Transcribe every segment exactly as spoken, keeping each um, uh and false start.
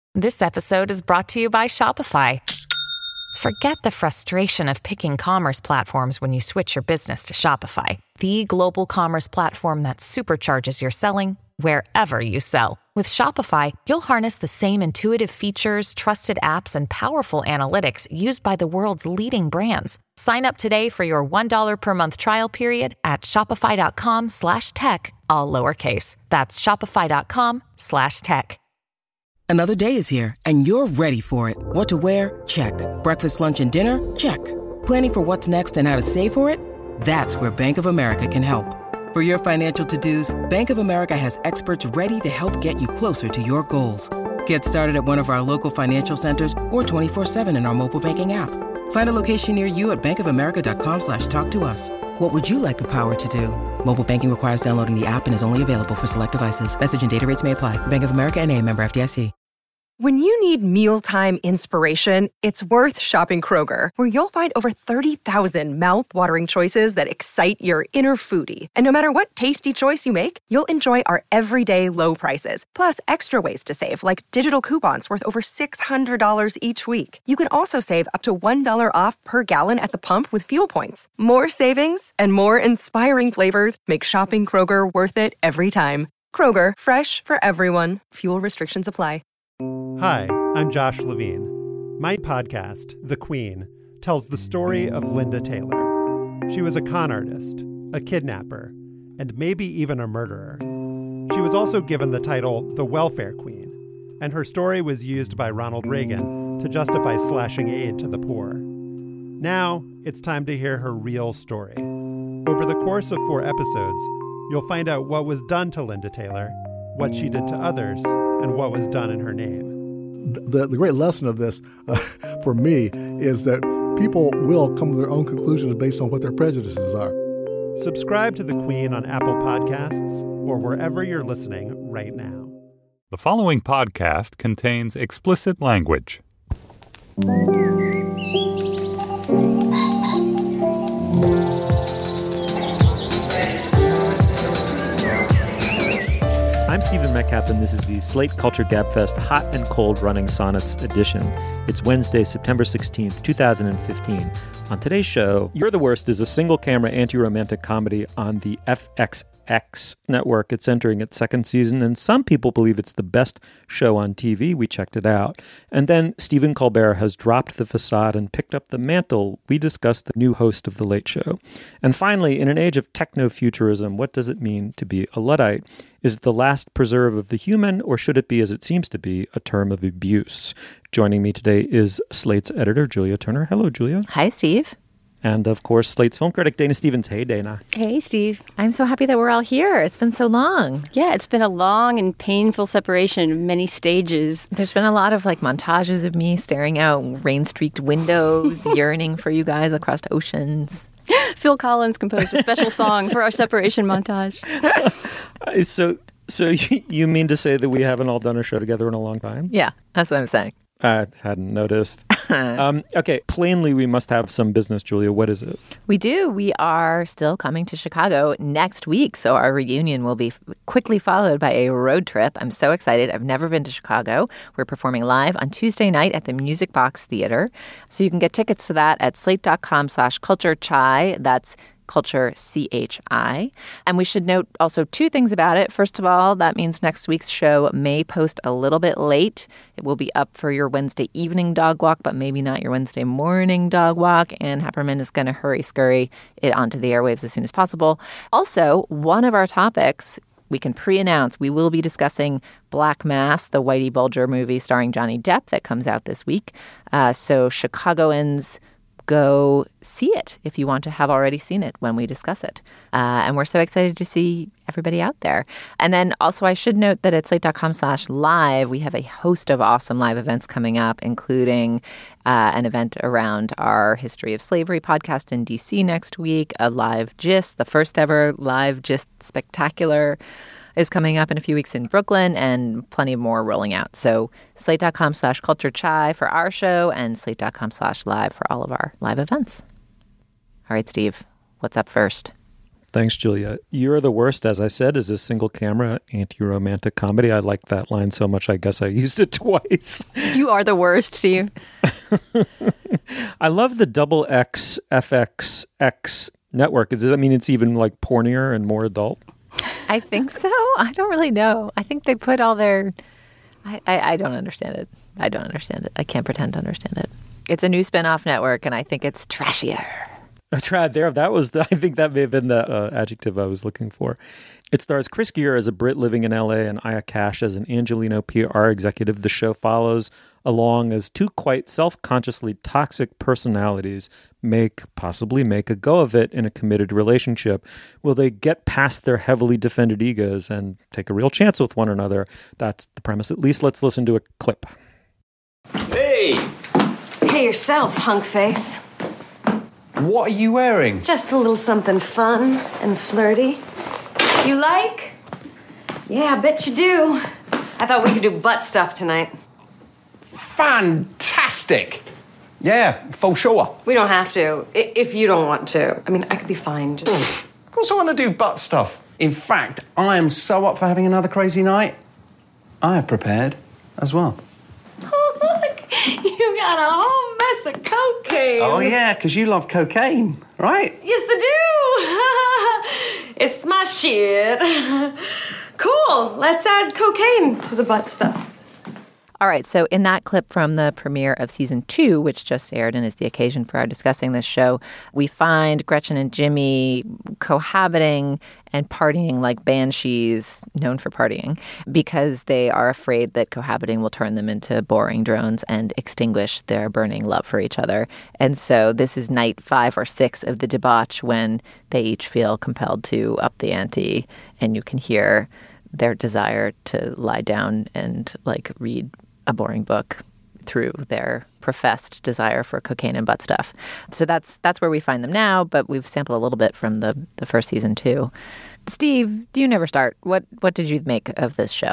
This episode is brought to you by Shopify. Forget the frustration of picking commerce platforms when you switch your business to Shopify, the global commerce platform that supercharges your selling wherever you sell. With Shopify, you'll harness the same intuitive features, trusted apps, and powerful analytics used by the world's leading brands. Sign up today for your one dollar per month trial period at shopify.com slash tech, all lowercase. That's shopify.com slash tech. Another day is here, and you're ready for it. What to wear? Check. Breakfast, lunch, and dinner? Check. Planning for what's next and how to save for it? That's where Bank of America can help. For your financial to-dos, Bank of America has experts ready to help get you closer to your goals. Get started at one of our local financial centers or twenty-four seven in our mobile banking app. Find a location near you at bankofamerica.com slash talk to us. What would you like the power to do? Mobile banking requires downloading the app and is only available for select devices. Message and data rates may apply. Bank of America N A, member F D I C. When you need mealtime inspiration, it's worth shopping Kroger, where you'll find over thirty thousand mouth-watering choices that excite your inner foodie. And no matter what tasty choice you make, you'll enjoy our everyday low prices, plus extra ways to save, like digital coupons worth over six hundred dollars each week. You can also save up to one dollar off per gallon at the pump with fuel points. More savings and more inspiring flavors make shopping Kroger worth it every time. Kroger, fresh for everyone. Fuel restrictions apply. Hi, I'm Josh Levine. My podcast, The Queen, tells the story of Linda Taylor. She was a con artist, a kidnapper, and maybe even a murderer. She was also given the title the Welfare Queen, and her story was used by Ronald Reagan to justify slashing aid to the poor. Now, it's time to hear her real story. Over the course of four episodes, you'll find out what was done to Linda Taylor, what she did to others, and what was done in her name. The, the great lesson of this, uh, for me, is that people will come to their own conclusions based on what their prejudices are. Subscribe to The Queen on Apple Podcasts or wherever you're listening right now. The following podcast contains explicit language. I'm Stephen Metcalf, and this is the Slate Culture Gabfest Hot and Cold Running Sonnets edition. It's Wednesday, September sixteenth, twenty fifteen. On today's show, You're the Worst is a single-camera anti-romantic comedy on the F X X network. It's entering its second season, and some people believe it's the best show on T V. We checked it out. And then Stephen Colbert has dropped the facade and picked up the mantle. We discussed the new host of The Late Show. And finally, in an age of techno-futurism, what does it mean to be a Luddite? Is it the last preserve of the human, or should it be, as it seems to be, a term of abuse? Joining me today is Slate's editor, Julia Turner. Hello, Julia. Hi, Steve. And, of course, Slate's film critic, Dana Stevens. Hey, Dana. Hey, Steve. I'm so happy that we're all here. It's been so long. Yeah, it's been a long and painful separation of many stages. There's been a lot of, like, montages of me staring out rain-streaked windows, yearning for you guys across oceans. Phil Collins composed a special song for our separation montage. Uh, so, so you mean to say that we haven't all done a show together in a long time? Yeah, that's what I'm saying. I hadn't noticed. um, okay, plainly we must have some business, Julia. What is it? We do. We are still coming to Chicago next week, so our reunion will be quickly followed by a road trip. I'm so excited. I've never been to Chicago. We're performing live on Tuesday night at the Music Box Theater. So you can get tickets to that at slate.com slash culture chai. That's Culture, C H I. And we should note also two things about it. First of all, that means next week's show may post a little bit late. It will be up for your Wednesday evening dog walk, but maybe not your Wednesday morning dog walk. And Happerman is going to hurry scurry it onto the airwaves as soon as possible. Also, one of our topics we can pre-announce, we will be discussing Black Mass, the Whitey Bulger movie starring Johnny Depp that comes out this week. Uh, so Chicagoans, go see it if you want to have already seen it when we discuss it. Uh, and we're so excited to see everybody out there. And then also I should note that at slate.com slash live, we have a host of awesome live events coming up, including uh, an event around our History of Slavery podcast in D C next week, a live gist, the first ever live gist spectacular is coming up in a few weeks in Brooklyn, and plenty more rolling out. So slate.com slash culture chai for our show and slate.com slash live for all of our live events. All right, Steve, what's up first? Thanks, Julia. You're the Worst, as I said, is a single-camera anti-romantic comedy. I like that line so much, I guess I used it twice. You are the worst, Steve. I love the double X F X X network. Does that mean it's even like pornier and more adult? I think so. I don't really know. I think they put all their... I, I, I don't understand it. I don't understand it. I can't pretend to understand it. It's a new spin-off network, and I think it's trashier. I tried there. That was the, I think that may have been the uh, adjective I was looking for. It stars Chris Gere as a Brit living in L A and Aya Cash as an Angelino P R executive. The show follows along as two quite self-consciously toxic personalities make, possibly make a go of it in a committed relationship. Will they get past their heavily defended egos and take a real chance with one another? That's the premise. At least let's listen to a clip. Hey! Hey yourself, hunk face. What are you wearing? Just a little something fun and flirty. You like? Yeah, I bet you do. I thought we could do butt stuff tonight. Fantastic! Yeah, for sure. We don't have to, I- if you don't want to. I mean, I could be fine. Just... Of course I want to do butt stuff. In fact, I am so up for having another crazy night. I have prepared as well. Oh, look! You got a whole mess of cocaine. Oh, yeah, because you love cocaine, right? Yes, I do. It's my shit. Cool. Let's add cocaine to the butt stuff. All right, so in that clip from the premiere of season two, which just aired and is the occasion for our discussing this show, we find Gretchen and Jimmy cohabiting and partying like banshees, known for partying, because they are afraid that cohabiting will turn them into boring drones and extinguish their burning love for each other. And so this is night five or six of the debauch when they each feel compelled to up the ante, and you can hear their desire to lie down and like read a boring book through their professed desire for cocaine and butt stuff. So that's that's where we find them now, but we've sampled a little bit from the, the first season too. Steve, you never start. What what did you make of this show?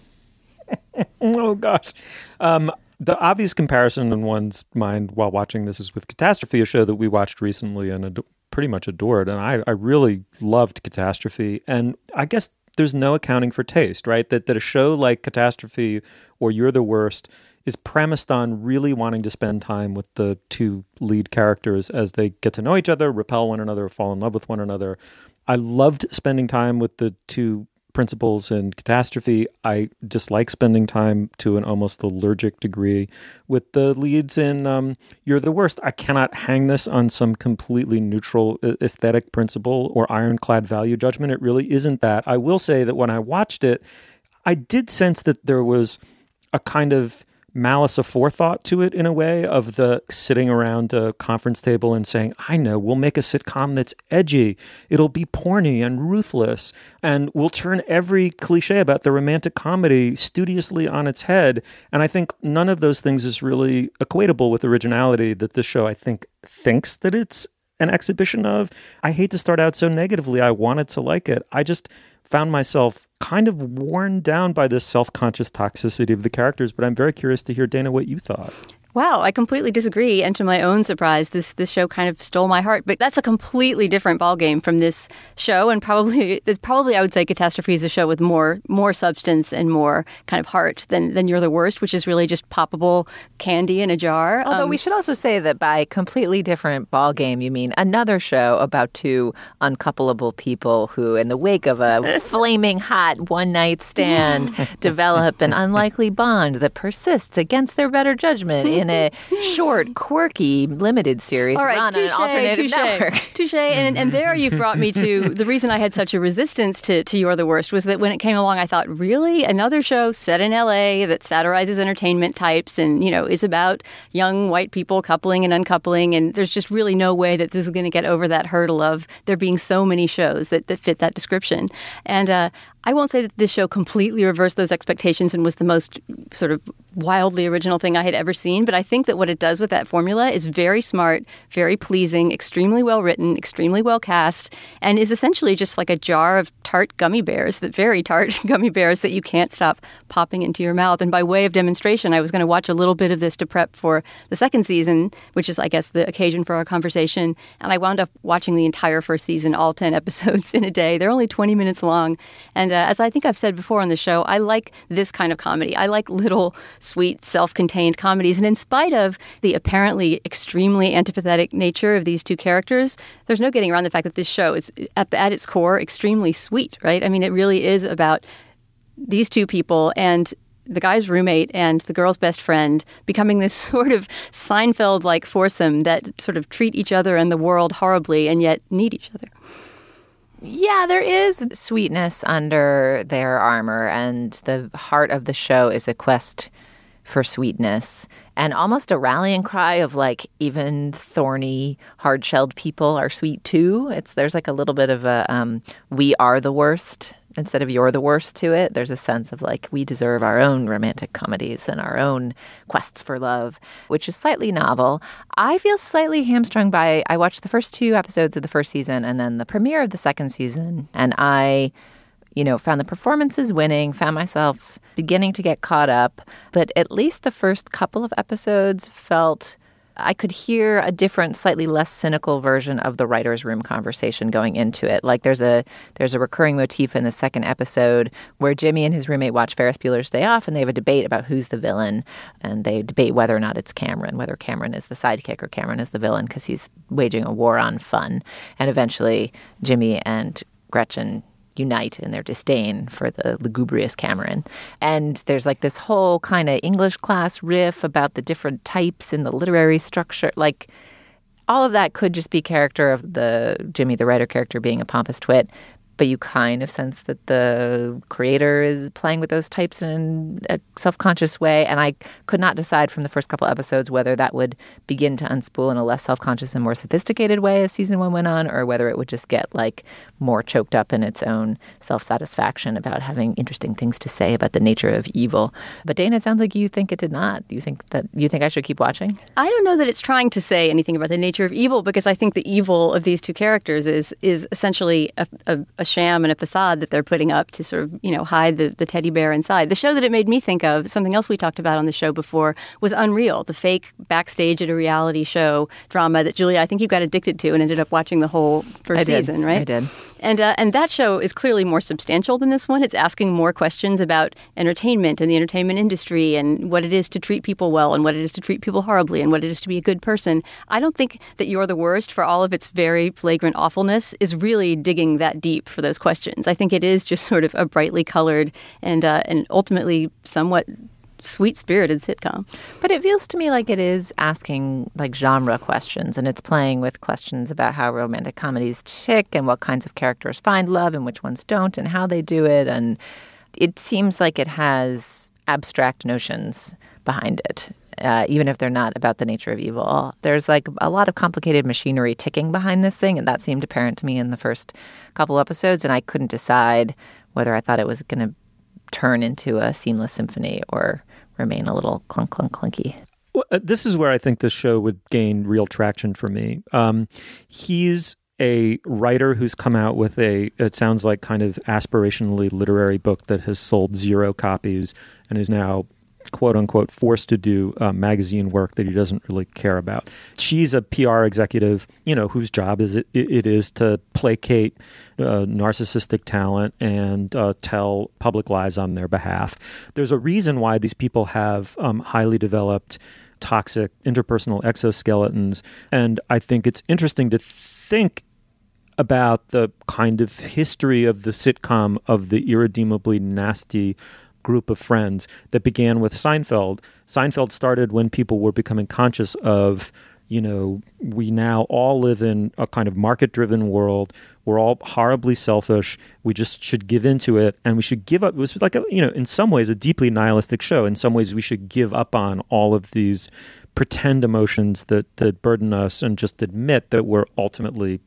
Oh, gosh. Um, the obvious comparison in one's mind while watching this is with Catastrophe, a show that we watched recently and ad- pretty much adored. And I, I really loved Catastrophe. And I guess there's no accounting for taste, right? That that a show like Catastrophe or You're the Worst is premised on really wanting to spend time with the two lead characters as they get to know each other, repel one another, fall in love with one another. I loved spending time with the two principals in Catastrophe. I dislike spending time to an almost allergic degree with the leads in um, You're the Worst. I cannot hang this on some completely neutral aesthetic principle or ironclad value judgment. It really isn't that. I will say that when I watched it, I did sense that there was a kind of malice aforethought to it in a way of the sitting around a conference table and saying, I know, we'll make a sitcom that's edgy. It'll be porny and ruthless. And we'll turn every cliche about the romantic comedy studiously on its head. And I think none of those things is really equatable with originality that this show, I think, thinks that it's an exhibition of. I hate to start out so negatively. I wanted to like it. I just found myself kind of worn down by this self-conscious toxicity of the characters, but I'm very curious to hear, Dana, what you thought. Wow, I completely disagree. And to my own surprise, this this show kind of stole my heart. But that's a completely different ballgame from this show. And probably, it's probably I would say Catastrophe is a show with more more substance and more kind of heart than, than You're the Worst, which is really just poppable candy in a jar. Although um, we should also say that by completely different ballgame, you mean another show about two uncoupleable people who, in the wake of a flaming hot one-night stand, develop an unlikely bond that persists against their better judgment in a short, quirky, limited series All right, run touche, on an alternative touche, network. Touche. And, and there you've brought me to the reason I had such a resistance to, to You're the Worst was that when it came along, I thought, really? Another show set in L A that satirizes entertainment types and, you know, is about young white people coupling and uncoupling. And there's just really no way that this is going to get over that hurdle of there being so many shows that, that fit that description. And uh, I won't say that this show completely reversed those expectations and was the most sort of wildly original thing I had ever seen. But I think that what it does with that formula is very smart, very pleasing, extremely well written, extremely well cast, and is essentially just like a jar of tart gummy bears, that very tart gummy bears that you can't stop popping into your mouth. And by way of demonstration, I was going to watch a little bit of this to prep for the second season, which is, I guess, the occasion for our conversation. And I wound up watching the entire first season, all ten episodes in a day. They're only twenty minutes long. And uh, as I think I've said before on the show, I like this kind of comedy. I like little, sweet, self-contained comedies. And in spite of the apparently extremely antipathetic nature of these two characters, there's no getting around the fact that this show is, at, at its core, extremely sweet, right? I mean, it really is about these two people and the guy's roommate and the girl's best friend becoming this sort of Seinfeld-like foursome that sort of treat each other and the world horribly and yet need each other. Yeah, there is sweetness under their armor, and the heart of the show is a quest for sweetness and almost a rallying cry of like even thorny, hard-shelled people are sweet too. It's there's like a little bit of a um, we are the worst instead of you're the worst to it. There's a sense of like we deserve our own romantic comedies and our own quests for love, which is slightly novel. I feel slightly hamstrung by, I watched the first two episodes of the first season and then the premiere of the second season, and I, you know, found the performances winning, found myself beginning to get caught up, but at least the first couple of episodes felt I could hear a different, slightly less cynical version of the writer's room conversation going into it. Like there's a there's a recurring motif in the second episode where Jimmy and his roommate watch Ferris Bueller's Day Off, and they have a debate about who's the villain, and they debate whether or not it's Cameron, whether Cameron is the sidekick or Cameron is the villain because he's waging a war on fun. And eventually Jimmy and Gretchen unite in their disdain for the lugubrious Cameron. And there's like this whole kind of English class riff about the different types in the literary structure. Like all of that could just be character of the Jimmy, the writer character, being a pompous twit. But you kind of sense that the creator is playing with those types in a self-conscious way. And I could not decide from the first couple episodes whether that would begin to unspool in a less self-conscious and more sophisticated way as season one went on, or whether it would just get like more choked up in its own self-satisfaction about having interesting things to say about the nature of evil. But Dana, it sounds like you think it did not. Do you think that you think I should keep watching? I don't know that it's trying to say anything about the nature of evil, because I think the evil of these two characters is is essentially a, a, a sham and a facade that they're putting up to sort of, you know, hide the, the teddy bear inside. The show that it made me think of, something else we talked about on the show before, was Unreal, the fake backstage at a reality show drama that, Julia, I think you got addicted to and ended up watching the whole first I did. season, right? I did. And uh, and that show is clearly more substantial than this one. It's asking more questions about entertainment and the entertainment industry and what it is to treat people well and what it is to treat people horribly and what it is to be a good person. I don't think that You're the Worst, for all of its very flagrant awfulness, is really digging that deep for those questions. I think it is just sort of a brightly colored and uh, and ultimately somewhat sweet-spirited sitcom. But it feels to me like it is asking like genre questions, and it's playing with questions about how romantic comedies tick and what kinds of characters find love and which ones don't and how they do it. And it seems like it has abstract notions behind it, uh, even if they're not about the nature of evil. There's like a lot of complicated machinery ticking behind this thing, and that seemed apparent to me in the first couple episodes, and I couldn't decide whether I thought it was going to turn into a seamless symphony or remain a little clunk, clunk, clunky. Well, uh, this is where I think this show would gain real traction for me. Um, he's a writer who's come out with a, it sounds like kind of aspirationally literary book that has sold zero copies and is now, quote unquote, forced to do uh, magazine work that he doesn't really care about. She's a P R executive, you know, whose job is it, it is to placate uh, narcissistic talent and uh, tell public lies on their behalf. There's a reason why these people have um, highly developed toxic interpersonal exoskeletons. And I think it's interesting to think about the kind of history of the sitcom of the irredeemably nasty group of friends that began with Seinfeld. Seinfeld started when people were becoming conscious of, you know, we now all live in a kind of market-driven world. We're all horribly selfish. We just should give into it, and we should give up. It was like, a, you know, in some ways a deeply nihilistic show. In some ways we should give up on all of these pretend emotions that, that burden us and just admit that we're ultimately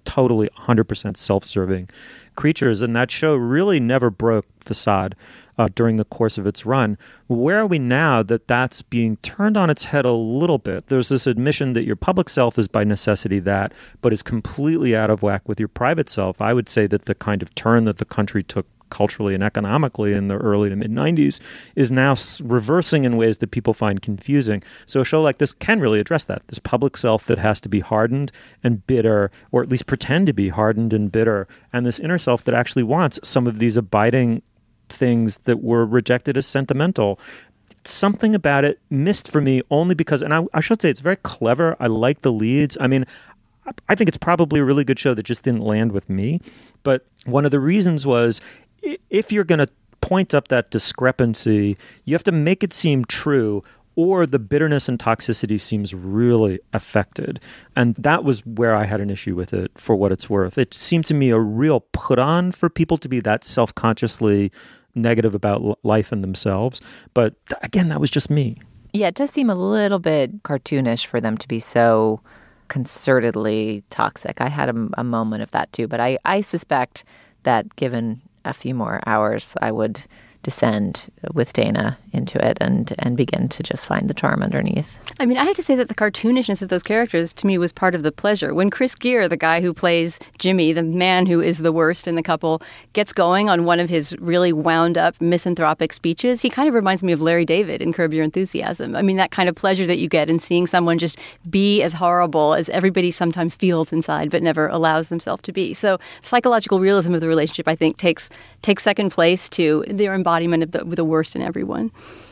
totally one hundred percent self-serving creatures. And that show really never broke facade uh, during the course of its run. Where are we now that that's being turned on its head a little bit? There's this admission that your public self is by necessity that, but is completely out of whack with your private self. I would say that the kind of turn that the country took culturally and economically in the early to mid-nineties is now reversing in ways that people find confusing. So a show like this can really address that. This public self that has to be hardened and bitter, or at least pretend to be hardened and bitter, and this inner self that actually wants some of these abiding things that were rejected as sentimental. Something about it missed for me only because, and I, I should say it's very clever. I like the leads. I mean, I think it's probably a really good show that just didn't land with me. But one of the reasons was, if you're going to point up that discrepancy, you have to make it seem true, or the bitterness and toxicity seems really affected. And that was where I had an issue with it, for what it's worth. It seemed to me a real put on for people to be that self-consciously negative about life and themselves. But again, that was just me. Yeah, it does seem a little bit cartoonish for them to be so concertedly toxic. I had a, a moment of that too, but I, I suspect that given a few more hours, I would descend with Dana into it and and begin to just find the charm underneath. I mean, I have to say that the cartoonishness of those characters, to me, was part of the pleasure. When Chris Gere, the guy who plays Jimmy, the man who is the worst in the couple, gets going on one of his really wound-up misanthropic speeches, he kind of reminds me of Larry David in Curb Your Enthusiasm. I mean, that kind of pleasure that you get in seeing someone just be as horrible as everybody sometimes feels inside but never allows themselves to be. So psychological realism of the relationship, I think, takes takes second place to their embodiment of the, the worst in everyone.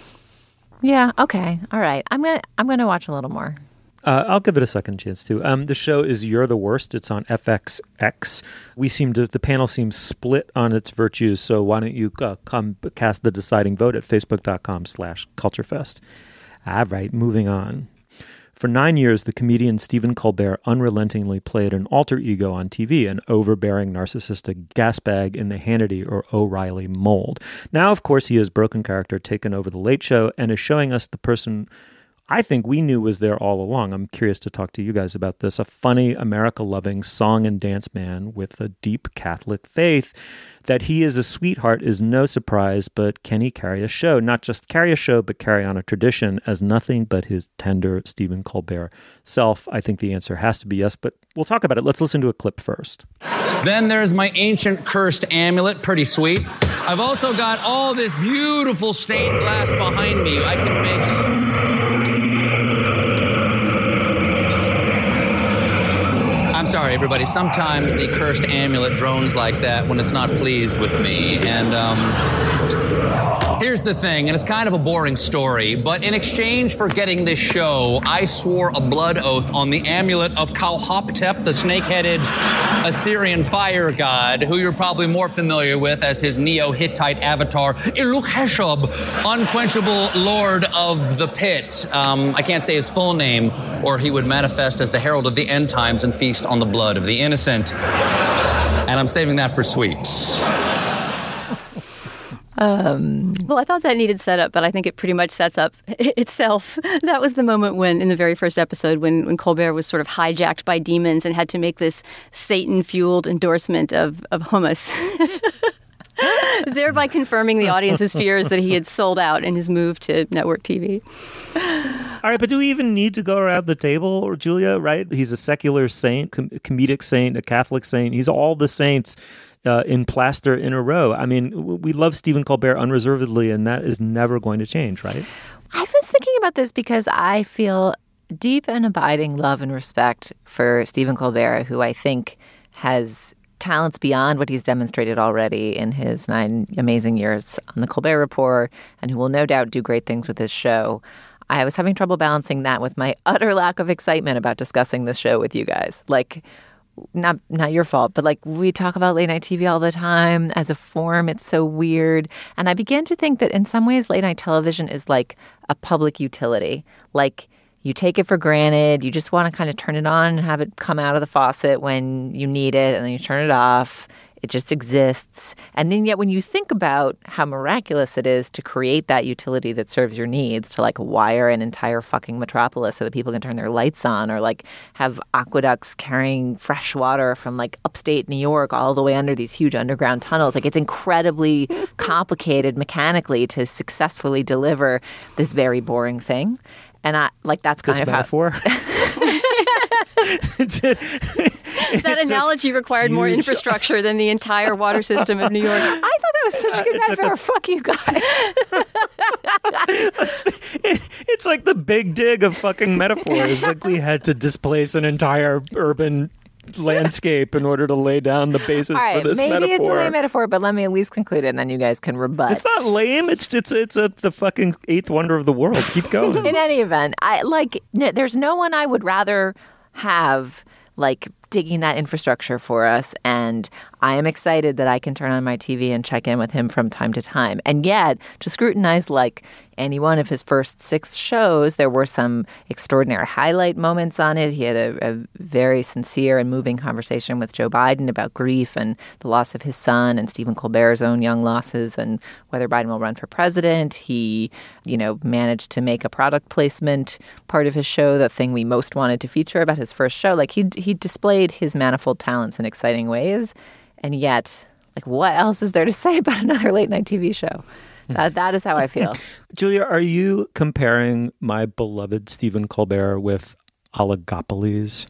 Yeah. Okay. All right. I'm gonna I'm gonna watch a little more. Uh, I'll give it a second chance too. Um, the show is You're the Worst. It's on F X X. We seem to the panel seems split on its virtues. So why don't you uh, come cast the deciding vote at facebook dot com slash culturefest. All right. Moving on. For nine years, the comedian Stephen Colbert unrelentingly played an alter ego on T V, an overbearing narcissistic gasbag in the Hannity or O'Reilly mold. Now, of course, he has broken character, taken over The Late Show, and is showing us the person I think we knew was there all along. I'm curious to talk to you guys about this. A funny, America-loving song and dance man with a deep Catholic faith. That he is a sweetheart is no surprise, but can he carry a show? Not just carry a show, but carry on a tradition as nothing but his tender Stephen Colbert self? I think the answer has to be yes, but we'll talk about it. Let's listen to a clip first. Then there's my ancient cursed amulet, pretty sweet. I've also got all this beautiful stained glass behind me. I can make... I'm sorry, everybody. Sometimes the cursed amulet drones like that when it's not pleased with me. And um, here's the thing, and it's kind of a boring story, but in exchange for getting this show, I swore a blood oath on the amulet of Kauhoptep, the snake-headed Assyrian fire god, who you're probably more familiar with as his Neo-Hittite avatar, Illukheshub, unquenchable lord of the pit. Um, I can't say his full name, or he would manifest as the herald of the end times and feast on the blood of the innocent. And I'm saving that for sweeps. Um, well, I thought that needed setup, but I think it pretty much sets up itself. That was the moment when, in the very first episode, when, when Colbert was sort of hijacked by demons and had to make this Satan-fueled endorsement of, of hummus. Thereby confirming the audience's fears that he had sold out in his move to network T V. All right, but do we even need to go around the table, or Julia, right? He's a secular saint, com- comedic saint, a Catholic saint. He's all the saints uh, in plaster in a row. I mean, we love Stephen Colbert unreservedly, and that is never going to change, right? I was thinking about this because I feel deep and abiding love and respect for Stephen Colbert, who I think has talents beyond what he's demonstrated already in his nine amazing years on The Colbert Report, and who will no doubt do great things with his show. I was having trouble balancing that with my utter lack of excitement about discussing this show with you guys. Like, not not your fault, but like we talk about late night T V all the time as a form. It's so weird. And I began to think that in some ways late night television is like a public utility. Like, you take it for granted. You just want to kind of turn it on and have it come out of the faucet when you need it, and then you turn it off. It just exists. And then yet when you think about how miraculous it is to create that utility that serves your needs, to like wire an entire fucking metropolis so that people can turn their lights on, or like have aqueducts carrying fresh water from like upstate New York all the way under these huge underground tunnels. Like it's incredibly complicated mechanically to successfully deliver this very boring thing. And I like that's kind this of metaphor. how that analogy required more infrastructure than the entire water system of New York. I thought that was such a good metaphor. A... Fuck you guys. It's like the big dig of fucking metaphors. Like we had to displace an entire urban landscape in order to lay down the basis All right, for this maybe metaphor. Maybe it's a lame metaphor, but let me at least conclude it, and then you guys can rebut. It's not lame. It's it's it's a, the fucking eighth wonder of the world. Keep going. In any event, I like. No, there's no one I would rather have like digging that infrastructure for us, and I am excited that I can turn on my T V and check in with him from time to time. And yet, to scrutinize like any one of his first six shows, there were some extraordinary highlight moments on it. He had a, a very sincere and moving conversation with Joe Biden about grief and the loss of his son, and Stephen Colbert's own young losses, and whether Biden will run for president. He, you know, managed to make a product placement part of his show, the thing we most wanted to feature about his first show. Like he he displayed his manifold talents in exciting ways. And yet, like, what else is there to say about another late night T V show? That That is how I feel. Julia, are you comparing my beloved Stephen Colbert with Oligopolis?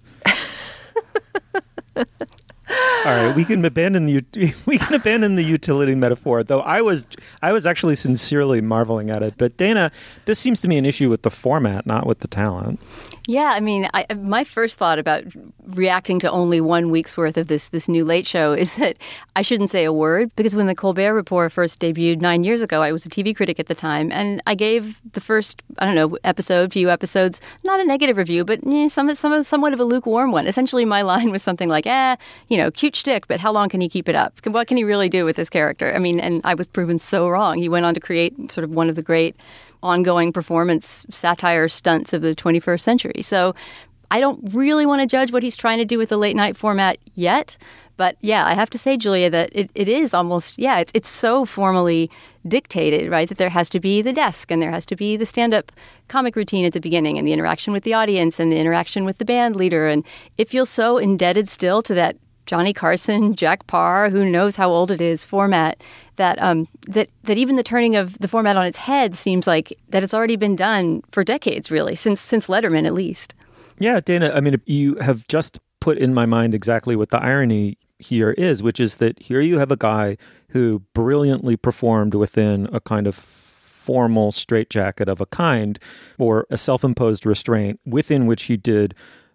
All right, we can abandon the we can abandon the utility metaphor. Though I was I was actually sincerely marveling at it. But Dana, this seems to me an issue with the format, not with the talent. Yeah, I mean, I, my first thought about reacting to only one week's worth of this this new Late Show is that I shouldn't say a word, because when the Colbert Report first debuted nine years ago, I was a T V critic at the time, and I gave the first, I don't know, episode, few episodes, not a negative review, but eh, some, some, somewhat of a lukewarm one. Essentially, my line was something like, eh, you know, cute shtick, but how long can he keep it up? What can he really do with this character? I mean, and I was proven so wrong. He went on to create sort of one of the great ongoing performance satire stunts of the twenty-first century. So I don't really want to judge what he's trying to do with the late night format yet. But yeah, I have to say, Julia, that it, it is almost, yeah, it's, it's so formally dictated, right, that there has to be the desk and there has to be the stand-up comic routine at the beginning and the interaction with the audience and the interaction with the band leader. And it feels so indebted still to that Johnny Carson, Jack Parr, who knows how old it is, format, that um, that that even the turning of the format on its head seems like that it's already been done for decades, really, since since Letterman at least. Yeah, Dana, I mean, you have just put in my mind exactly what the irony here is, which is that here you have a guy who brilliantly performed within a kind of formal straitjacket of a kind, or a self-imposed restraint within which he did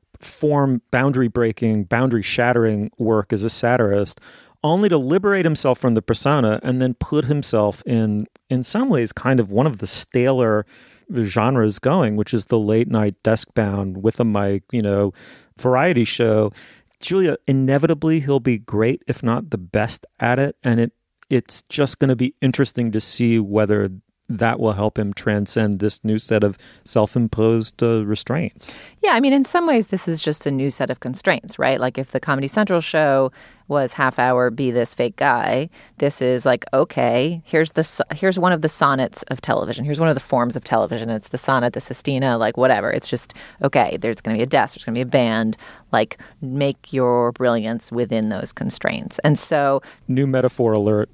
form boundary-breaking, boundary-shattering work as a satirist, only to liberate himself from the persona and then put himself in, in some ways, kind of one of the staler genres going, which is the late-night desk-bound, with a mic, you know, variety show. Julia, inevitably he'll be great, if not the best at it, and it it's just going to be interesting to see whether that will help him transcend this new set of self-imposed uh, restraints. Yeah, I mean, in some ways, this is just a new set of constraints, right? Like if the Comedy Central show was half hour, be this fake guy, this is like, okay, here's the here's one of the sonnets of television. Here's one of the forms of television. It's the sonnet, the sestina, like whatever. It's just, okay, there's going to be a desk, there's going to be a band, like make your brilliance within those constraints. And so... New metaphor alert.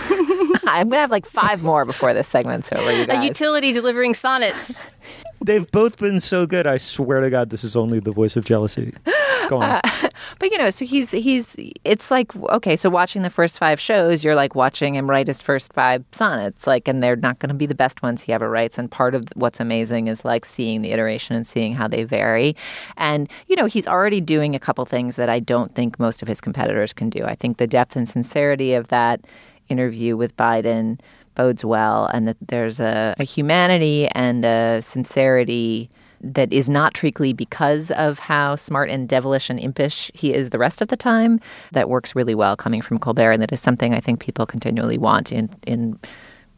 I'm going to have like five more before this segment's over, you guys. A utility delivering sonnets. They've both been so good. I swear to God, this is only the voice of jealousy. Go on. Uh, but, you know, so he's, he's, it's like, okay, so watching the first five shows, you're like watching him write his first five sonnets, like, and they're not going to be the best ones he ever writes. And part of what's amazing is like seeing the iteration and seeing how they vary. And, you know, he's already doing a couple things that I don't think most of his competitors can do. I think the depth and sincerity of that interview with Biden bodes well, and that there's a, a humanity and a sincerity that is not treacly because of how smart and devilish and impish he is the rest of the time, that works really well coming from Colbert, and that is something I think people continually want in in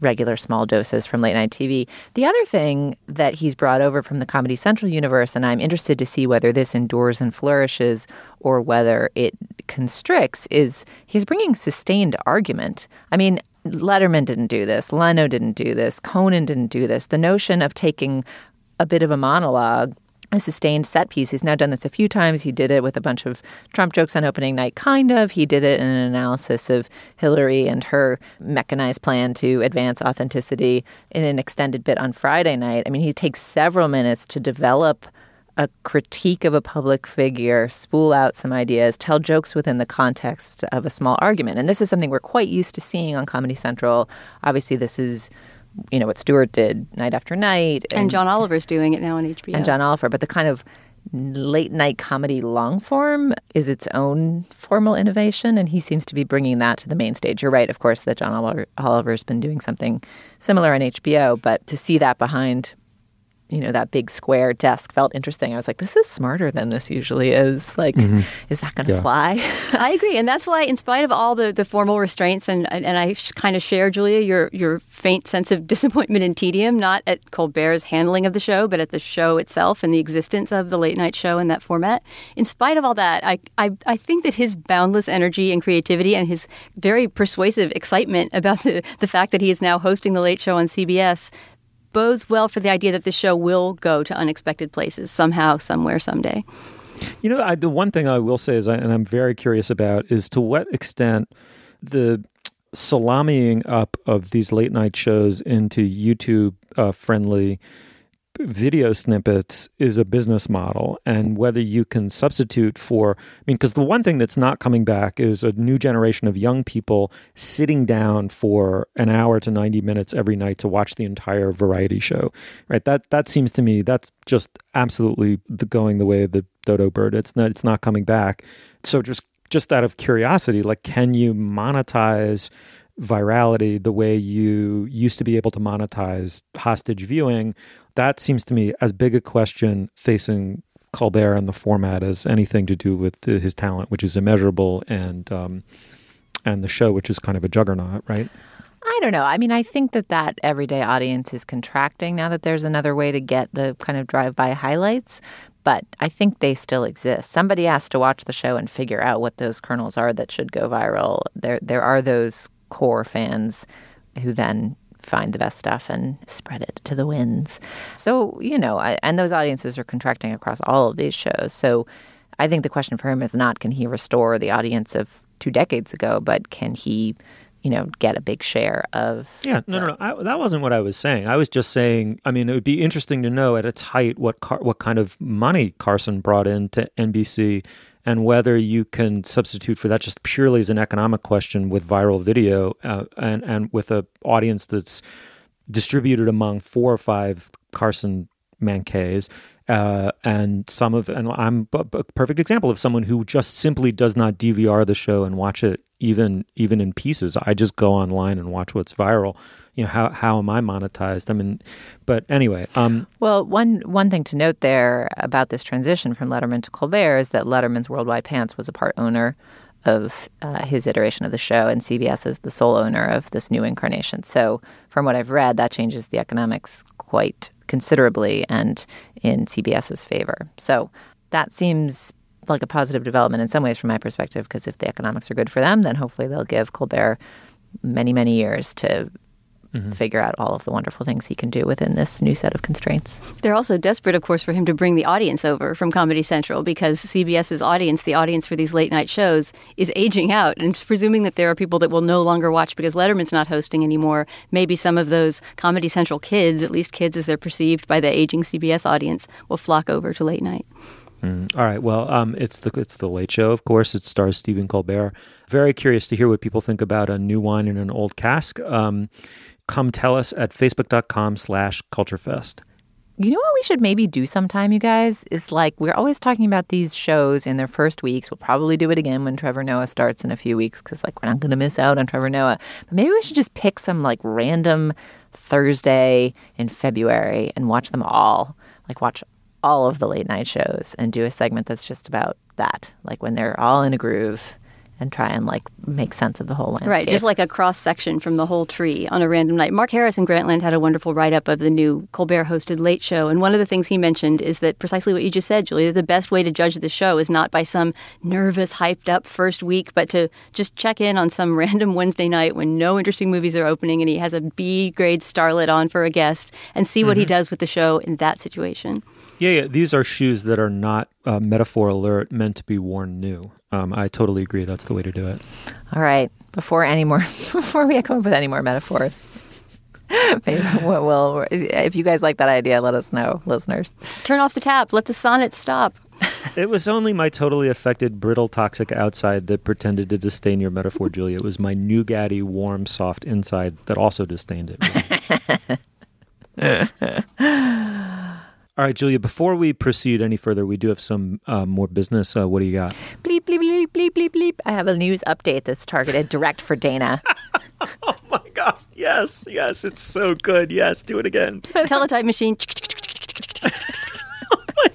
regular small doses from late night T V. The other thing that he's brought over from the Comedy Central universe, and I'm interested to see whether this endures and flourishes or whether it constricts, is he's bringing sustained argument. I mean, Letterman didn't do this. Leno didn't do this. Conan didn't do this. The notion of taking a bit of a monologue, a sustained set piece. He's now done this a few times. He did it with a bunch of Trump jokes on opening night, kind of. He did it in an analysis of Hillary and her mechanized plan to advance authenticity in an extended bit on Friday night. I mean, he takes several minutes to develop a critique of a public figure, spool out some ideas, tell jokes within the context of a small argument. And this is something we're quite used to seeing on Comedy Central. Obviously, this is, you know, what Stewart did night after night. And, and John Oliver's doing it now on H B O. And John Oliver. But the kind of late night comedy long form is its own formal innovation, and he seems to be bringing that to the main stage. You're right, of course, that John Oliver, Oliver's been doing something similar on H B O, but to see that behind, you know, that big square desk felt interesting. I was like, this is smarter than this usually is. Like, mm-hmm. is that going to yeah. fly? I agree. And that's why, in spite of all the, the formal restraints, and and I kind of share, Julia, your your faint sense of disappointment and tedium, not at Colbert's handling of the show, but at the show itself and the existence of the late night show in that format. In spite of all that, I, I, I think that his boundless energy and creativity and his very persuasive excitement about the, the fact that he is now hosting the Late Show on C B S bodes well for the idea that the show will go to unexpected places somehow, somewhere, someday. You know, I, the one thing I will say is, and I'm very curious about, is to what extent the salamying up of these late night shows into YouTube-friendly uh, video snippets is a business model, and whether you can substitute for, I mean, because the one thing that's not coming back is a new generation of young people sitting down for an hour to ninety minutes every night to watch the entire variety show, right? That that seems to me, that's just absolutely the, going the way of the dodo bird. It's not, it's not coming back. So just, just out of curiosity, like, can you monetize virality the way you used to be able to monetize hostage viewing? That seems to me as big a question facing Colbert and the format as anything to do with his talent, which is immeasurable, and um, and the show, which is kind of a juggernaut, right? I don't know. I mean, I think that that everyday audience is contracting now that there's another way to get the kind of drive-by highlights, but I think they still exist. Somebody has to watch the show and figure out what those kernels are that should go viral. There, there are those core fans who then find the best stuff and spread it to the winds. So, you know, I, and those audiences are contracting across all of these shows. So I think the question for him is not, can he restore the audience of two decades ago, but can he, you know, get a big share of... Yeah, no, the, no, no. I, that wasn't what I was saying. I was just saying, I mean, it would be interesting to know at its height what Car- what kind of money Carson brought into N B C, and whether you can substitute for that just purely as an economic question with viral video uh, and, and with an audience that's distributed among four or five Carson mancays. Uh, and some of, and I'm a, a perfect example of someone who just simply does not D V R the show and watch it even even in pieces. I just go online and watch what's viral. You know, how how am I monetized? I mean, but anyway. Um, well, one one thing to note there about this transition from Letterman to Colbert is that Letterman's Worldwide Pants was a part owner of uh, his iteration of the show, and C B S is the sole owner of this new incarnation. So from what I've read, that changes the economics quite considerably and in CBS's favor. So that seems like a positive development in some ways from my perspective, because if the economics are good for them, then hopefully they'll give Colbert many, many years to mm-hmm. figure out all of the wonderful things he can do within this new set of constraints. They're also desperate, of course, for him to bring the audience over from Comedy Central, because CBS's audience, the audience for these late night shows, is aging out. And presuming that there are people that will no longer watch because Letterman's not hosting anymore, maybe some of those Comedy Central kids, at least kids as they're perceived by the aging C B S audience, will flock over to late night. Mm. All right. Well, um, it's the it's the Late Show, of course. It stars Stephen Colbert. Very curious to hear what people think about a new wine in an old cask. Um, come tell us at facebook.com slash culturefest. You know what we should maybe do sometime, you guys, is like, we're always talking about these shows in their first weeks. We'll probably do it again when Trevor Noah starts in a few weeks, because like we're not going to miss out on Trevor Noah. But maybe we should just pick some like random Thursday in February and watch them all. Like watch all of the late night shows and do a segment that's just about that, like when they're all in a groove and try and like make sense of the whole landscape. Right, just like a cross-section from the whole tree on a random night. Mark Harris and Grantland had a wonderful write-up of the new Colbert-hosted Late Show, and one of the things he mentioned is that precisely what you just said, Julie, that the best way to judge the show is not by some nervous, hyped-up first week, but to just check in on some random Wednesday night when no interesting movies are opening and he has a B-grade starlet on for a guest and see what mm-hmm. he does with the show in that situation. Yeah, yeah, these are shoes that are not, uh, metaphor alert, meant to be worn new. Um, I totally agree. That's the way to do it. All right. Before any more, before we come up with any more metaphors, maybe we'll, we'll, if you guys like that idea, let us know, listeners. Turn off the tap. Let the sonnet stop. It was only my totally affected, brittle, toxic outside that pretended to disdain your metaphor, Julia. It was my nougaty, warm, soft inside that also disdained it. All right, Julia, before we proceed any further, we do have some uh, more business. Uh, what do you got? Bleep, bleep, bleep, bleep, bleep, bleep. I have a news update that's targeted direct for Dana. Oh, my God. Yes, yes, it's so good. Yes, do it again. Teletype machine. Oh, my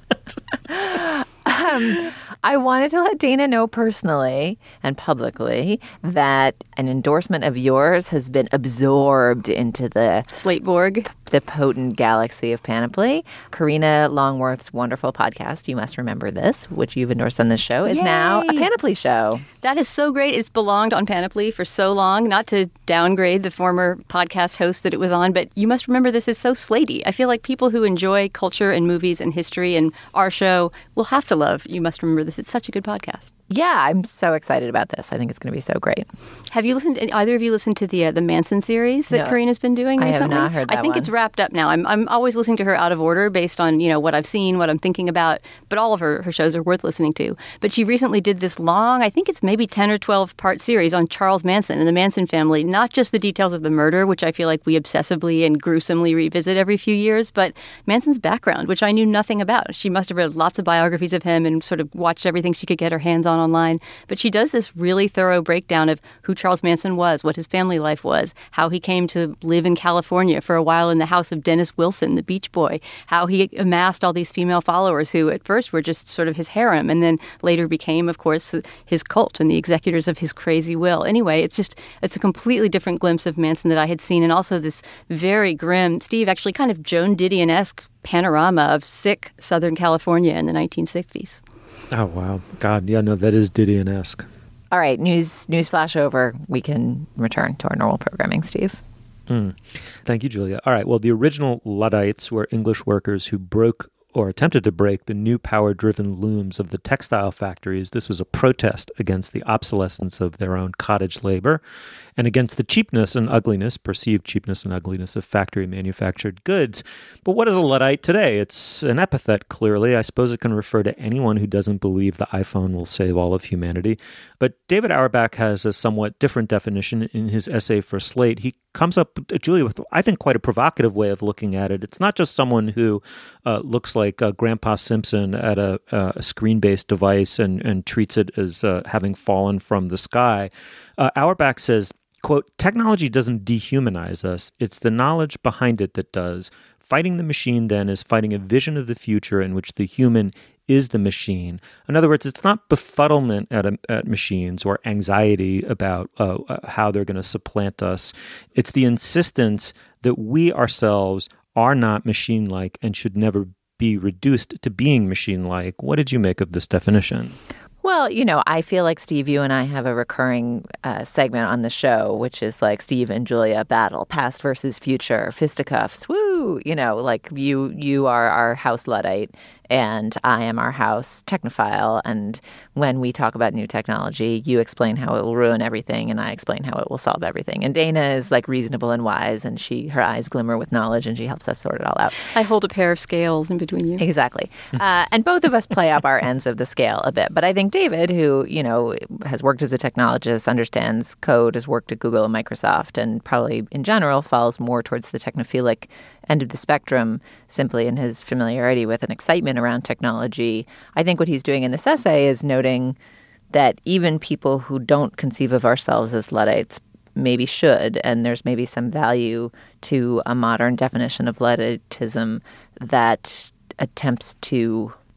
God. um, I wanted to let Dana know personally and publicly that an endorsement of yours has been absorbed into the Slateborg, the potent galaxy of Panoply. Karina Longworth's wonderful podcast, You Must Remember This, which you've endorsed on this show, is Yay. now a Panoply show. That is so great. It's belonged on Panoply for so long, not to downgrade the former podcast host that it was on, but You Must Remember This is so Slatey. I feel like people who enjoy culture and movies and history and our show will have to love You Must Remember This. It's such a good podcast. Yeah, I'm so excited about this. I think it's going to be so great. Have you listened? Either of you listened to the uh, the Manson series that no, Karina's been doing I recently? I have not heard that I think one. It's wrapped up now. I'm I'm always listening to her out of order based on you know what I've seen, what I'm thinking about. But all of her, her shows are worth listening to. But she recently did this long, I think it's maybe ten or twelve part series on Charles Manson and the Manson family. Not just the details of the murder, which I feel like we obsessively and gruesomely revisit every few years, but Manson's background, which I knew nothing about. She must have read lots of biographies of him and sort of watched everything she could get her hands on online. But she does this really thorough breakdown of who Charles Manson was, what his family life was, how he came to live in California for a while in the house of Dennis Wilson, the Beach Boy, how he amassed all these female followers who at first were just sort of his harem and then later became, of course, his cult and the executors of his crazy will. Anyway, it's just, it's a completely different glimpse of Manson that I had seen, and also this very grim, Steve, actually kind of Joan Didion-esque panorama of sick Southern California in the nineteen sixties. Oh, wow. God, yeah, no, that is Didion-esque. All right, news news flash over. We can return to our normal programming, Steve. Mm. Thank you, Julia. All right, well, the original Luddites were English workers who broke or attempted to break the new power-driven looms of the textile factories. This was a protest against the obsolescence of their own cottage labor and against the cheapness and ugliness, perceived cheapness and ugliness of factory-manufactured goods. But what is a Luddite today? It's an epithet, clearly. I suppose it can refer to anyone who doesn't believe the iPhone will save all of humanity. But David Auerbach has a somewhat different definition in his essay for Slate. He comes up, Julia, with, I think, quite a provocative way of looking at it. It's not just someone who uh, looks like uh, Grandpa Simpson at a, uh, a screen-based device and, and treats it as uh, having fallen from the sky. Uh, Auerbach says, quote, technology doesn't dehumanize us. It's the knowledge behind it that does. Fighting the machine, then, is fighting a vision of the future in which the human is the machine. In other words, it's not befuddlement at, a, at machines or anxiety about uh, uh, how they're going to supplant us. It's the insistence that we ourselves are not machine-like and should never be reduced to being machine-like. What did you make of this definition? Well, you know, I feel like, Steve, you and I have a recurring uh, segment on the show, which is like Steve and Julia battle, past versus future, fisticuffs, woo! You know, like you you are our house Luddite and I am our house technophile. And when we talk about new technology, you explain how it will ruin everything and I explain how it will solve everything. And Dana is like reasonable and wise and she her eyes glimmer with knowledge and she helps us sort it all out. I hold a pair of scales in between you. Exactly. uh, and both of us play up our ends of the scale a bit. But I think David, who, you know, has worked as a technologist, understands code, has worked at Google and Microsoft, and probably in general falls more towards the technophilic end of the spectrum simply in his familiarity with and excitement around technology. I think what he's doing in this essay is noting that even people who don't conceive of ourselves as Luddites maybe should, and there's maybe some value to a modern definition of Ludditism that attempts to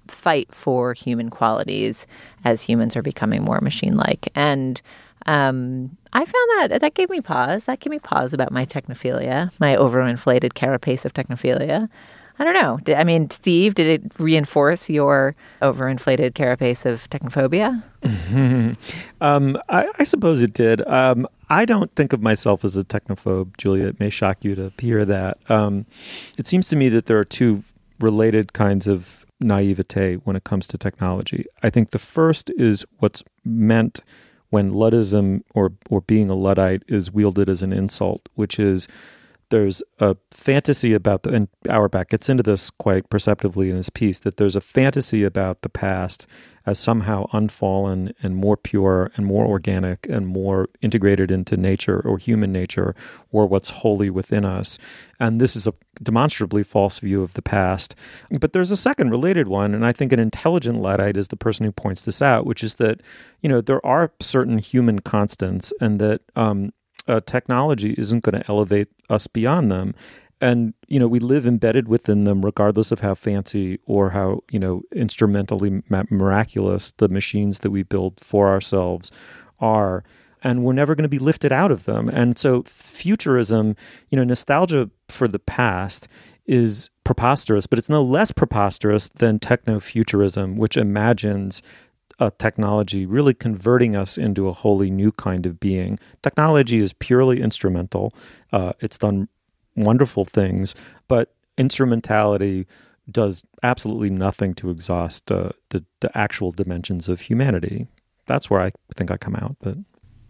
fight for human qualities as humans are becoming more machine-like. And um, I found that, that gave me pause. That gave me pause about my technophilia, my overinflated carapace of technophilia. I don't know. Did, I mean, Steve, did it reinforce your overinflated carapace of technophobia? Mm-hmm. Um, I, I suppose it did. Um, I don't think of myself as a technophobe, Julia. It may shock you to hear that. Um, it seems to me that there are two related kinds of naivete when it comes to technology. I think the first is what's meant when Luddism or or being a Luddite is wielded as an insult, which is there's a fantasy about the, and Auerbach gets into this quite perceptively in his piece, that there's a fantasy about the past as somehow unfallen and more pure and more organic and more integrated into nature or human nature or what's wholly within us. And this is a demonstrably false view of the past. But there's a second related one, and I think an intelligent Luddite is the person who points this out, which is that, you know, there are certain human constants and that um, uh, technology isn't going to elevate us beyond them. And, you know, we live embedded within them regardless of how fancy or how, you know, instrumentally miraculous the machines that we build for ourselves are. And we're never going to be lifted out of them. And so futurism, you know, nostalgia for the past is preposterous, but it's no less preposterous than techno-futurism, which imagines a technology really converting us into a wholly new kind of being. Technology is purely instrumental. Uh, it's done wonderful things, but instrumentality does absolutely nothing to exhaust uh, the, the actual dimensions of humanity. That's where I think I come out. But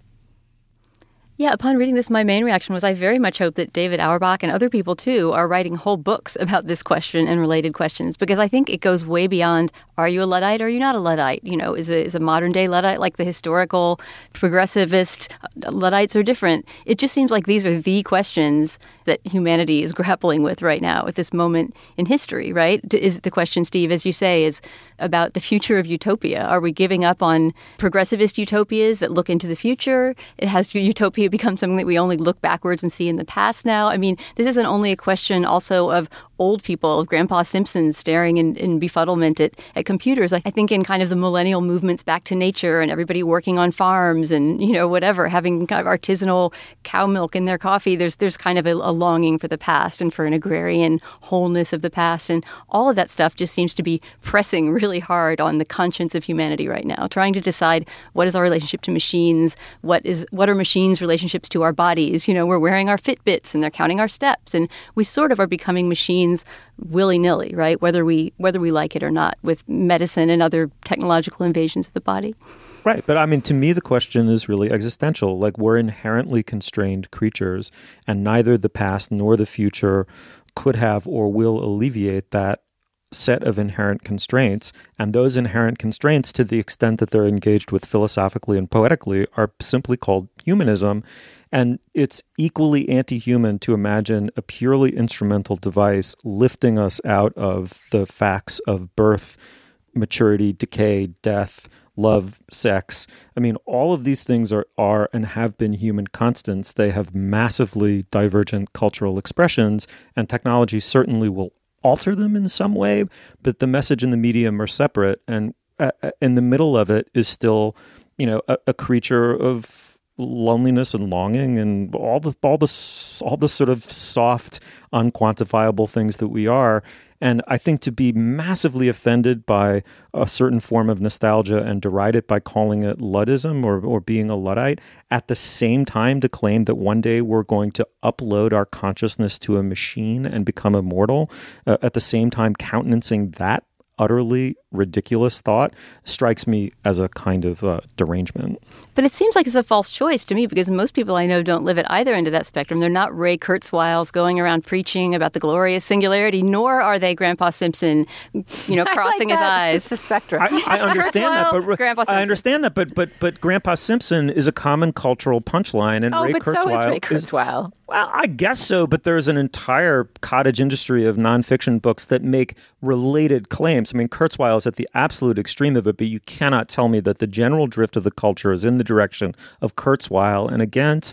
yeah, upon reading this, my main reaction was I very much hope that David Auerbach and other people, too, are writing whole books about this question and related questions, because I think it goes way beyond, are you a Luddite or are you not a Luddite? You know, is a, is a modern-day Luddite like the historical progressivist Luddites are different? It just seems like these are the questions that humanity is grappling with right now at this moment in history, right? Is the question, Steve, as you say, is about the future of utopia. Are we giving up on progressivist utopias that look into the future? It has utopia become something that we only look backwards and see in the past now? I mean, this isn't only a question also of old people, of Grandpa Simpson staring in, in befuddlement at, at computers. I think in kind of the millennial movements back to nature and everybody working on farms and, you know, whatever, having kind of artisanal cow milk in their coffee, there's there's kind of a, a longing for the past and for an agrarian wholeness of the past. And all of that stuff just seems to be pressing really hard on the conscience of humanity right now, trying to decide what is our relationship to machines, what is what are machines' relationships to our bodies. You know, we're wearing our Fitbits and they're counting our steps, and we sort of are becoming machines willy-nilly, right? Whether we whether we like it or not, with medicine and other technological invasions of the body. Right. But I mean, to me, the question is really existential. Like, we're inherently constrained creatures, and neither the past nor the future could have or will alleviate that set of inherent constraints. And those inherent constraints, to the extent that they're engaged with philosophically and poetically, are simply called humanism. And it's equally anti-human to imagine a purely instrumental device lifting us out of the facts of birth, maturity, decay, death, love, sex. I mean, all of these things are, are and have been human constants. They have massively divergent cultural expressions, and technology certainly will alter them in some way, but the message and the medium are separate. And uh, in the middle of it is still, you know, a, a creature of loneliness and longing and all the all the all the sort of soft, unquantifiable things that we are. And I think to be massively offended by a certain form of nostalgia and deride it by calling it Luddism or or being a Luddite, at the same time to claim that one day we're going to upload our consciousness to a machine and become immortal, uh, at the same time countenancing that utterly ridiculous thought, strikes me as a kind of uh, derangement. But it seems like it's a false choice to me, because most people I know don't live at either end of that spectrum. They're not Ray Kurzweils going around preaching about the glorious singularity, nor are they Grandpa Simpson, you know, crossing like his eyes. It's the spectrum. I, I understand that, but Grandpa Simpson. I understand that, but but but Grandpa Simpson is a common cultural punchline, and oh, Ray but Kurzweil so is Ray is, Kurzweil. Well, I guess so, but there's an entire cottage industry of nonfiction books that make related claims. I mean, Kurzweil is at the absolute extreme of it, but you cannot tell me that the general drift of the culture is in the direction of Kurzweil and against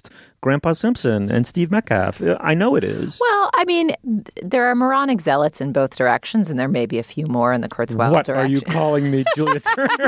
Grandpa Simpson and Steve Metcalf. I know it is. Well, I mean, there are moronic zealots in both directions, and there may be a few more in the Kurzweil what direction. What are you calling me, Julia Turner?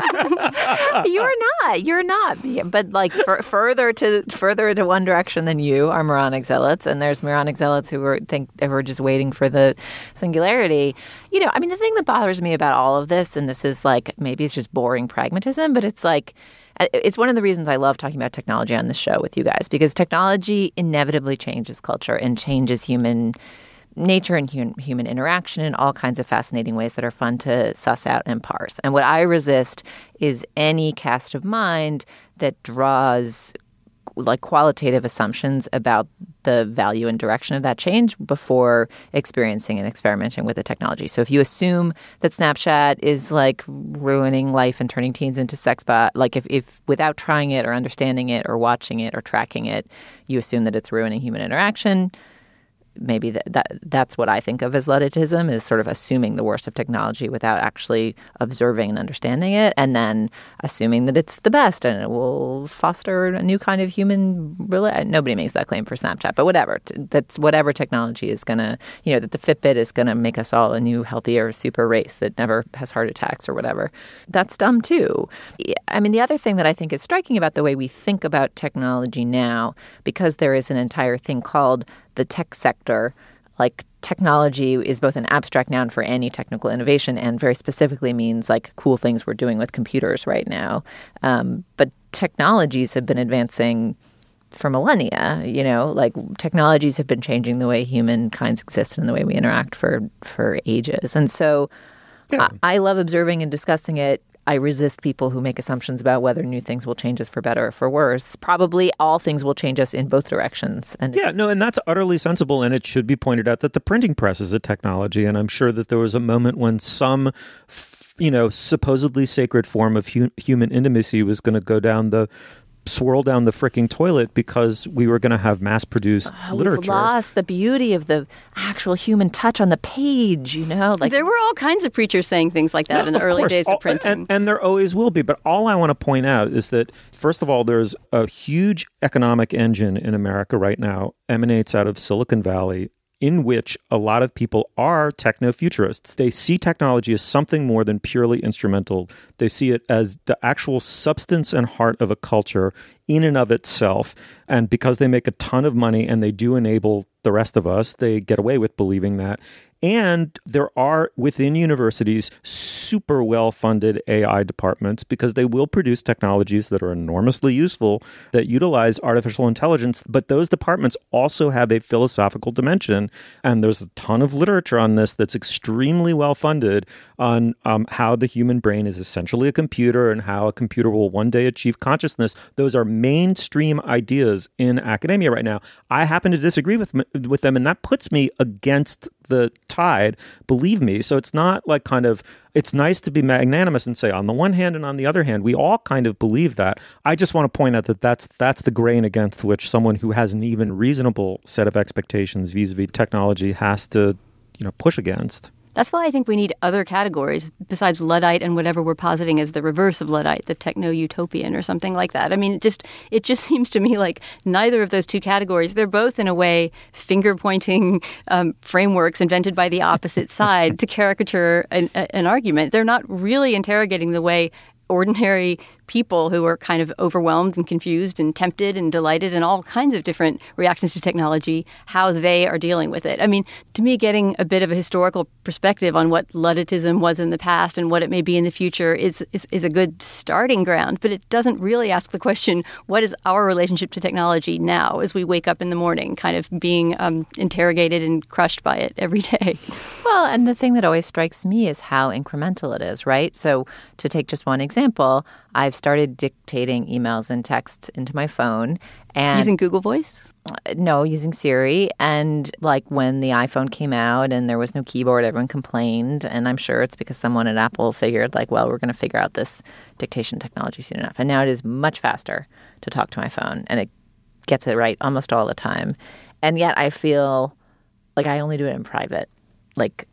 You're not. You're not. But like f- further to further to one direction than you are moronic zealots, and there's moronic zealots who are think who are just waiting for the singularity. You know, I mean, the thing that bothers me about all of this, and this is like maybe it's just boring pragmatism, but it's like. It's one of the reasons I love talking about technology on this show with you guys, because technology inevitably changes culture and changes human nature and human, human interaction in all kinds of fascinating ways that are fun to suss out and parse. And what I resist is any cast of mind that draws like qualitative assumptions about the value and direction of that change before experiencing and experimenting with the technology. So if you assume that Snapchat is like ruining life and turning teens into sex bot, like if, if without trying it or understanding it or watching it or tracking it, you assume that it's ruining human interaction, maybe that, that that's what I think of as Ludditism, is sort of assuming the worst of technology without actually observing and understanding it, and then assuming that it's the best and it will foster a new kind of human rela- Nobody makes that claim for Snapchat, but whatever. That's whatever technology is going to, you know, that the Fitbit is going to make us all a new, healthier super race that never has heart attacks or whatever. That's dumb too. I mean, the other thing that I think is striking about the way we think about technology now, because there is an entire thing called the tech sector, like technology is both an abstract noun for any technical innovation and very specifically means like cool things we're doing with computers right now. Um, but technologies have been advancing for millennia, you know, like technologies have been changing the way humankind exists and the way we interact for, for ages. And so yeah. I, I love observing and discussing it. I resist people who make assumptions about whether new things will change us for better or for worse. Probably all things will change us in both directions. And yeah, no, and that's utterly sensible. And it should be pointed out that the printing press is a technology. And I'm sure that there was a moment when some, you know, supposedly sacred form of hu- human intimacy was going to go down the swirl down the freaking toilet because we were going to have mass-produced oh, literature. We've lost the beauty of the actual human touch on the page, you know? Like there were all kinds of preachers saying things like that no, in the early course. days all, of printing. And, and there always will be. But all I want to point out is that, first of all, there's a huge economic engine in America right now, emanates out of Silicon Valley, in which a lot of people are techno-futurists. They see technology as something more than purely instrumental. They see it as the actual substance and heart of a culture in and of itself. And because they make a ton of money and they do enable the rest of us, they get away with believing that. And there are, within universities, super well-funded A I departments because they will produce technologies that are enormously useful that utilize artificial intelligence. But those departments also have a philosophical dimension. And there's a ton of literature on this that's extremely well-funded on um, how the human brain is essentially a computer and how a computer will one day achieve consciousness. Those are mainstream ideas in academia right now. I happen to disagree with, with them, and that puts me against the tide, believe me. So it's not like kind of, it's nice to be magnanimous and say on the one hand and on the other hand, we all kind of believe that. I just want to point out that that's, that's the grain against which someone who has an even reasonable set of expectations vis-a-vis technology has to, you know, push against. That's why I think we need other categories besides Luddite and whatever we're positing as the reverse of Luddite, the techno-utopian or something like that. I mean, it just it just seems to me like neither of those two categories, they're both in a way finger-pointing um, frameworks invented by the opposite side to caricature an, an argument. They're not really interrogating the way ordinary people who are kind of overwhelmed and confused and tempted and delighted and all kinds of different reactions to technology, how they are dealing with it. I mean, to me, getting a bit of a historical perspective on what Ludditism was in the past and what it may be in the future is, is, is a good starting ground, but it doesn't really ask the question, what is our relationship to technology now as we wake up in the morning, kind of being um, interrogated and crushed by it every day? Well, and the thing that always strikes me is how incremental it is, right? So to take just one example, I've started dictating emails and texts into my phone. And using Google Voice? No, using Siri. And like when the iPhone came out and there was no keyboard, everyone complained. And I'm sure it's because someone at Apple figured like, well, we're going to figure out this dictation technology soon enough. And now it is much faster to talk to my phone. And it gets it right almost all the time. And yet I feel like I only do it in private. Like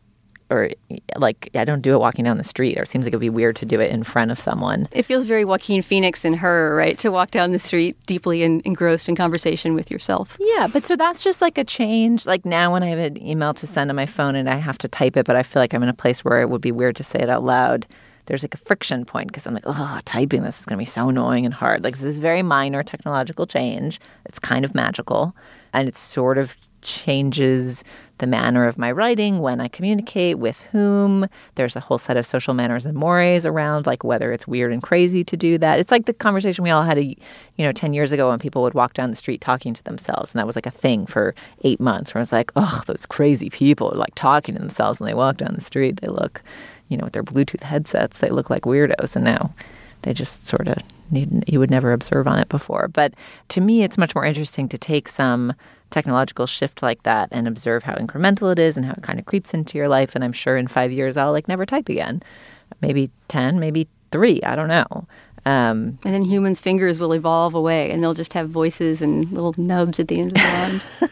or like I don't do it walking down the street, or it seems like it'd be weird to do it in front of someone. It feels very Joaquin Phoenix in Her, right? To walk down the street deeply in, engrossed in conversation with yourself. Yeah, but so that's just like a change. Like now when I have an email to send on my phone and I have to type it, but I feel like I'm in a place where it would be weird to say it out loud. There's like a friction point because I'm like, oh, typing this is going to be so annoying and hard. Like this is very minor technological change. It's kind of magical, and it sort of changes the manner of my writing, when I communicate, with whom. There's a whole set of social manners and mores around, like whether it's weird and crazy to do that. It's like the conversation we all had, a, you know, ten years ago when people would walk down the street talking to themselves. And that was like a thing for eight months where I was like, oh, those crazy people are like talking to themselves when they walk down the street. They look, you know, with their Bluetooth headsets, they look like weirdos. And now they just sort of need, you would never observe on it before. But to me, it's much more interesting to take some technological shift like that and observe how incremental it is and how it kind of creeps into your life. And I'm sure in five years, I'll like never type again. Maybe ten, maybe three. I don't know. Um, and then humans' fingers will evolve away and they'll just have voices and little nubs at the end of their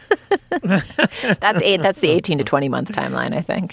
arms. that's eight. That's the eighteen to twenty month timeline, I think.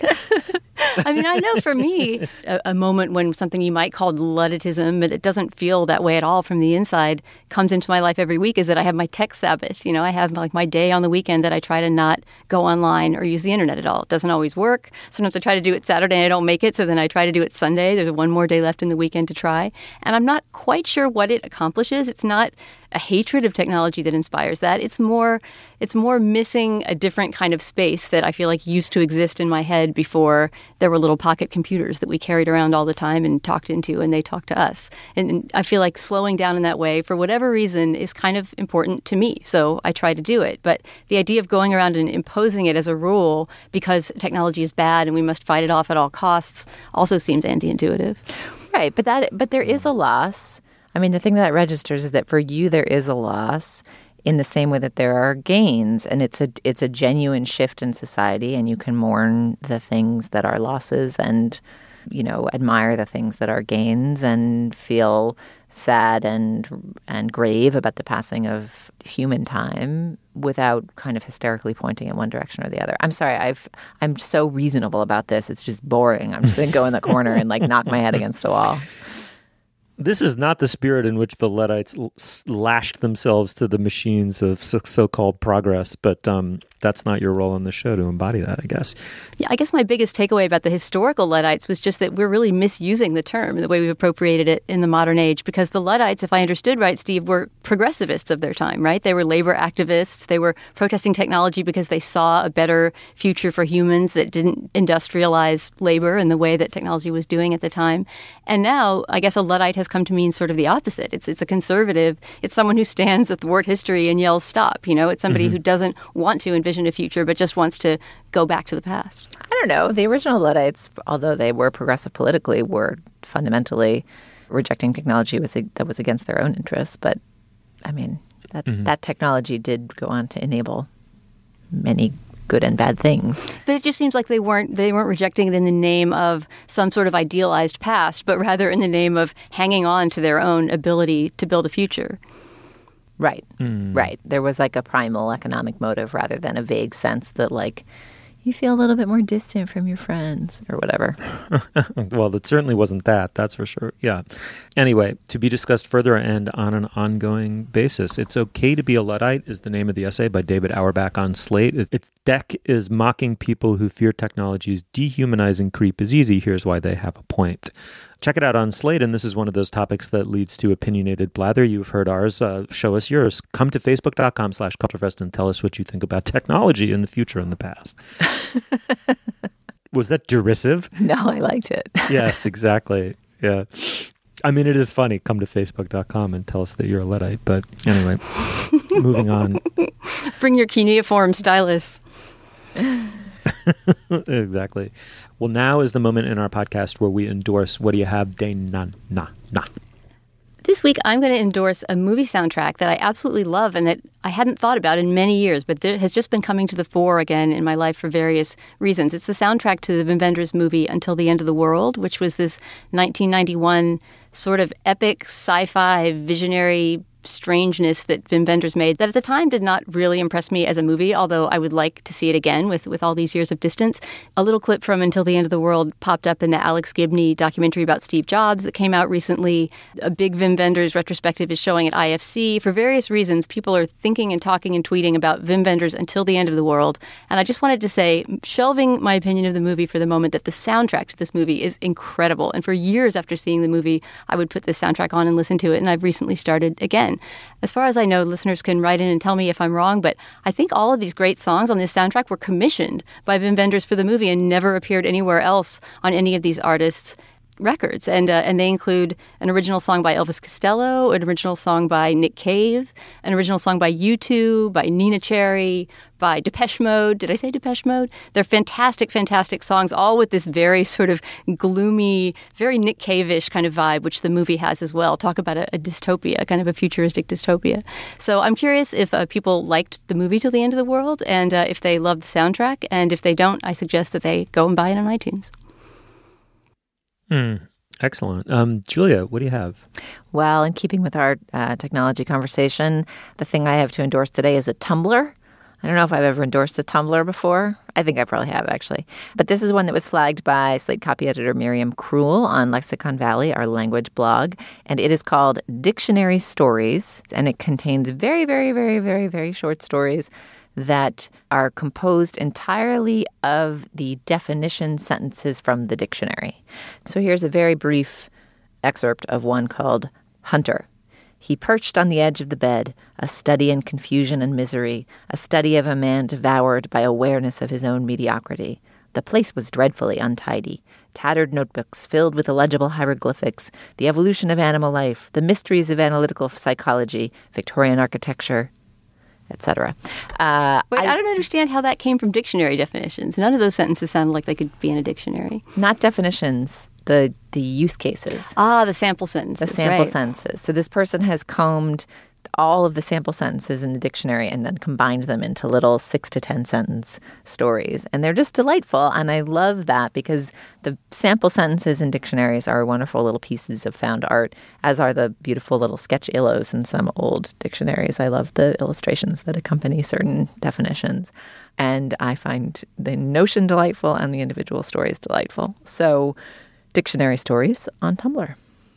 I mean, I know for me, a, a moment when something you might call Ludditism, but it doesn't feel that way at all from the inside, comes into my life every week is that I have my tech Sabbath. You know, I have like my day on the weekend that I try to not go online or use the internet at all. It doesn't always work. Sometimes I try to do it Saturday and I don't make it, so then I try to do it Sunday. There's one more day left in the weekend to try. And I'm not quite sure what it accomplishes. It's not a hatred of technology that inspires that. It's more it's more missing a different kind of space that I feel like used to exist in my head before there were little pocket computers that we carried around all the time and talked into, and they talked to us. And, and I feel like slowing down in that way, for whatever reason, is kind of important to me. So I try to do it. But the idea of going around and imposing it as a rule because technology is bad and we must fight it off at all costs also seems anti-intuitive. Right. But that but there is a loss. I mean, the thing that registers is that for you, there is a loss in the same way that there are gains. And it's a it's a genuine shift in society, and you can mourn the things that are losses and, you know, admire the things that are gains and feel sad and and grave about the passing of human time without kind of hysterically pointing in one direction or the other. I'm sorry, I've I'm so reasonable about this. It's just boring. I'm just going to go in the corner and like knock my head against the wall. This is not the spirit in which the Luddites lashed themselves to the machines of so-called progress, but um, that's not your role on the show to embody that, I guess. Yeah, I guess my biggest takeaway about the historical Luddites was just that we're really misusing the term, the way we've appropriated it in the modern age, because the Luddites, if I understood right, Steve, were progressivists of their time, right? They were labor activists. They were protesting technology because they saw a better future for humans that didn't industrialize labor in the way that technology was doing at the time. And now, I guess a Luddite has come to mean sort of the opposite. It's it's a conservative. It's someone who stands athwart history and yells stop. You know, it's somebody mm-hmm. who doesn't want to envision a future, but just wants to go back to the past. I don't know. The original Luddites, although they were progressive politically, were fundamentally rejecting technology was that was against their own interests. But I mean, that mm-hmm. that technology did go on to enable many good and bad things. But it just seems like they weren't they weren't rejecting it in the name of some sort of idealized past, but rather in the name of hanging on to their own ability to build a future. Right. Mm. Right. There was like a primal economic motive rather than a vague sense that like you feel a little bit more distant from your friends or whatever. Well, it certainly wasn't that. That's for sure. Yeah. Anyway, to be discussed further and on an ongoing basis. It's Okay to Be a Luddite is the name of the essay by David Auerbach on Slate. Its deck is mocking people who fear technology's dehumanizing creep is easy. Here's why they have a point. Check it out on Slate, and this is one of those topics that leads to opinionated blather. You've heard ours. Uh, show us yours. Come to facebook.com slash culturefest and tell us what you think about technology in the future and the past. Was that derisive? No, I liked it. Yes, exactly. Yeah. I mean, it is funny. Come to facebook dot com and tell us that you're a Luddite. But anyway, moving on. Bring your cuneiform stylus. Exactly. Well, now is the moment in our podcast where we endorse What Do You Have, Day Na Na Na. This week, I'm going to endorse a movie soundtrack that I absolutely love and that I hadn't thought about in many years, but that has just been coming to the fore again in my life for various reasons. It's the soundtrack to the Wim Wenders movie Until the End of the World, which was this nineteen ninety-one sort of epic sci-fi visionary strangeness that Wim Wenders made that at the time did not really impress me as a movie, although I would like to see it again with, with all these years of distance. A little clip from Until the End of the World popped up in the Alex Gibney documentary about Steve Jobs that came out recently. A big Wim Wenders retrospective is showing at I F C. For various reasons, people are thinking and talking and tweeting about Wim Wenders Until the End of the World. And I just wanted to say, shelving my opinion of the movie for the moment, that the soundtrack to this movie is incredible. And for years after seeing the movie, I would put this soundtrack on and listen to it. And I've recently started again. As far as I know, listeners can write in and tell me if I'm wrong, but I think all of these great songs on this soundtrack were commissioned by Wim Wenders for the movie and never appeared anywhere else on any of these artists' records. And uh, and they include an original song by Elvis Costello, an original song by Nick Cave, an original song by U two, by Nina Cherry, by Depeche Mode. Did I say Depeche Mode? They're fantastic, fantastic songs, all with this very sort of gloomy, very Nick Cave-ish kind of vibe, which the movie has as well. Talk about a, a dystopia, kind of a futuristic dystopia. So I'm curious if uh, people liked the movie Till the End of the World, and uh, if they loved the soundtrack. And if they don't, I suggest that they go and buy it on iTunes. Hmm. Excellent. Um, Julia, what do you have? Well, in keeping with our uh, technology conversation, the thing I have to endorse today is a Tumblr. I don't know if I've ever endorsed a Tumblr before. I think I probably have, actually. But this is one that was flagged by Slate copy editor Miriam Krul on Lexicon Valley, our language blog. And it is called Dictionary Stories. And it contains very, very, very, very, very short stories that are composed entirely of the definition sentences from the dictionary. So here's a very brief excerpt of one called Hunter. He perched on the edge of the bed, a study in confusion and misery, a study of a man devoured by awareness of his own mediocrity. The place was dreadfully untidy. Tattered notebooks filled with illegible hieroglyphics, the evolution of animal life, the mysteries of analytical psychology, Victorian architecture, et cetera. Uh, Wait, I, I don't understand how that came from dictionary definitions. None of those sentences sounded like they could be in a dictionary. Not definitions, the the use cases. Ah, the sample sentences. The sample right. sentences. So this person has combed all of the sample sentences in the dictionary and then combined them into little six to ten sentence stories. And they're just delightful. And I love that because the sample sentences in dictionaries are wonderful little pieces of found art, as are the beautiful little sketch illos in some old dictionaries. I love the illustrations that accompany certain definitions. And I find the notion delightful and the individual stories delightful. So dictionary stories on Tumblr.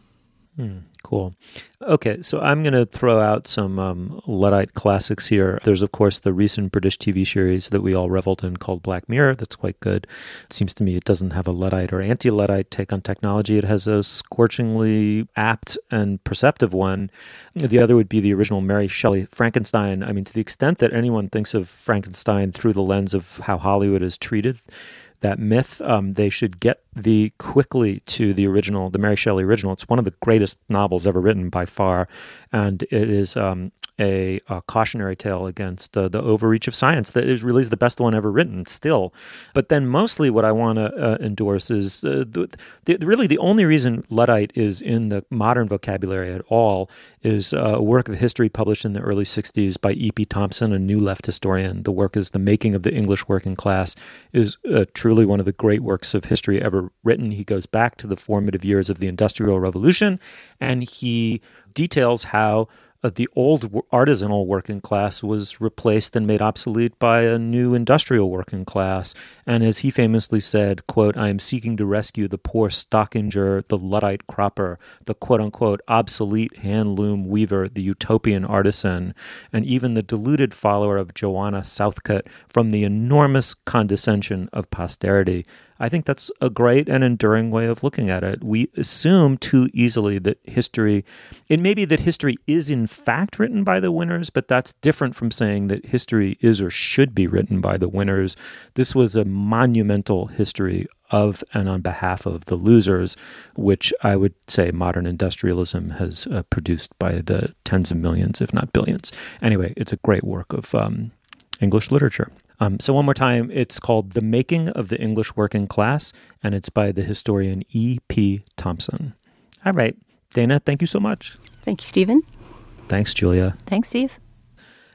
Hmm, cool. Okay, so I'm going to throw out some um, Luddite classics here. There's, of course, the recent British T V series that we all reveled in called Black Mirror. That's quite good. It seems to me it doesn't have a Luddite or anti-Luddite take on technology. It has a scorchingly apt and perceptive one. The other would be the original Mary Shelley Frankenstein. I mean, to the extent that anyone thinks of Frankenstein through the lens of how Hollywood has treated that myth, um, they should get the quickly to the original, the Mary Shelley original. It's one of the greatest novels ever written by far, and it is um, a, a cautionary tale against uh, the overreach of science. That is really is the best one ever written still. But then mostly what I want to uh, endorse is uh, the, the, really the only reason Luddite is in the modern vocabulary at all is uh, a work of history published in the early sixties by E P Thompson, a new left historian. The work is The Making of the English Working Class, is uh, truly one of the great works of history ever written. He goes back to the formative years of the Industrial Revolution, and he details how Uh, the old artisanal working class was replaced and made obsolete by a new industrial working class. And as he famously said, quote, "I am seeking to rescue the poor stockinger, the Luddite cropper, the quote-unquote obsolete hand-loom weaver, the utopian artisan, and even the deluded follower of Joanna Southcott from the enormous condescension of posterity." I think that's a great and enduring way of looking at it. We assume too easily that history, it may be that history is in fact written by the winners, but that's different from saying that history is or should be written by the winners. This was a monumental history of and on behalf of the losers, which I would say modern industrialism has uh, produced by the tens of millions, if not billions. Anyway, it's a great work of um, English literature. Um, so one more time, it's called The Making of the English Working Class, and it's by the historian E P Thompson. All right. Dana, thank you so much. Thank you, Stephen. Thanks, Julia. Thanks, Steve.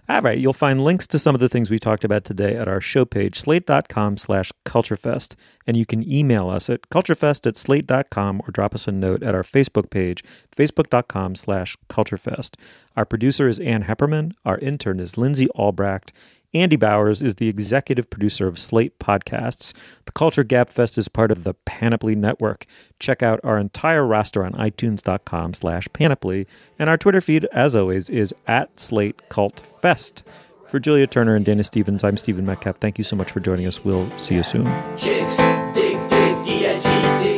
All right, you'll find links to some of the things we talked about today at our show page, slate.com slash culturefest. And you can email us at culturefest at slate dot com or drop us a note at our Facebook page, facebook.com slash culturefest. Our producer is Ann Hepperman. Our intern is Lindsay Albrecht. Andy Bowers is the executive producer of Slate Podcasts. The Culture Gabfest is part of the Panoply Network. Check out our entire roster on itunes.com slash panoply. And our Twitter feed, as always, is at Slate Cult Fest. For Julia Turner and Dana Stevens, I'm Stephen Metcalf. Thank you so much for joining us. We'll see you soon. Chicks, dig, dig, D I G, dig.